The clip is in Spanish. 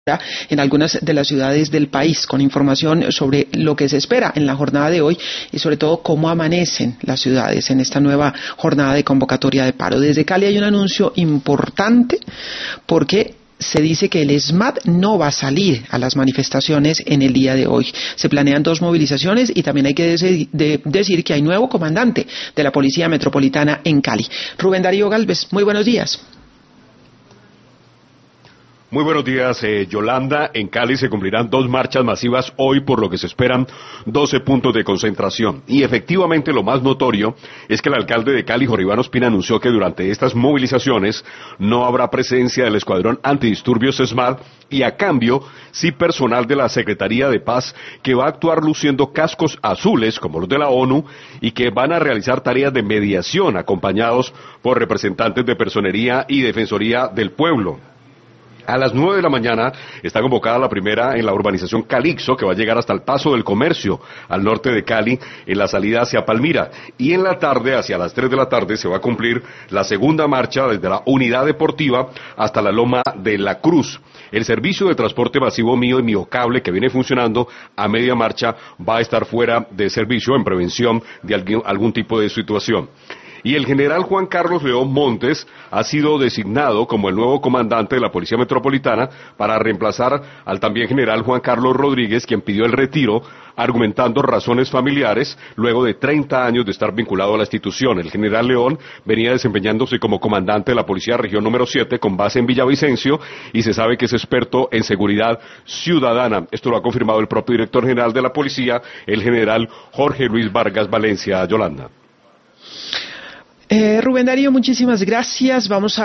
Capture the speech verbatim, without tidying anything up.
en algunas de las ciudades del país, con información sobre lo que se espera en la jornada de hoy y sobre todo cómo amanecen las ciudades en esta nueva jornada de convocatoria de paro. Desde Cali hay un anuncio importante porque se dice que el SMAT no va a salir a las manifestaciones en el día de hoy. Se planean dos movilizaciones y también hay que de- de decir que hay nuevo comandante de la Policía Metropolitana en Cali. Rubén Darío Galvez, muy buenos días. Muy buenos días, eh, Yolanda. En Cali se cumplirán dos marchas masivas hoy, por lo que se esperan doce puntos de concentración. Y efectivamente lo más notorio es que el alcalde de Cali, Jorge Iván Ospina, anunció que durante estas movilizaciones no habrá presencia del escuadrón antidisturbios SMAT y a cambio sí personal de la Secretaría de Paz que va a actuar luciendo cascos azules como los de la ONU y que van a realizar tareas de mediación acompañados por representantes de Personería y Defensoría del Pueblo. A las nueve de la mañana está convocada la primera en la urbanización Calixto, que va a llegar hasta el Paso del Comercio, al norte de Cali, en la salida hacia Palmira. Y en la tarde, hacia las tres de la tarde, se va a cumplir la segunda marcha desde la Unidad Deportiva hasta la Loma de la Cruz. El servicio de transporte masivo Mío y Miocable, que viene funcionando a media marcha, va a estar fuera de servicio en prevención de algún, algún tipo de situación. Y el general Juan Carlos León Montes ha sido designado como el nuevo comandante de la Policía Metropolitana para reemplazar al también general Juan Carlos Rodríguez, quien pidió el retiro argumentando razones familiares luego de treinta años de estar vinculado a la institución. El general León venía desempeñándose como comandante de la Policía Región número siete con base en Villavicencio y se sabe que es experto en seguridad ciudadana. Esto lo ha confirmado el propio director general de la Policía, el general Jorge Luis Vargas Valencia. Yolanda. Eh, Rubén Darío, muchísimas gracias. Vamos a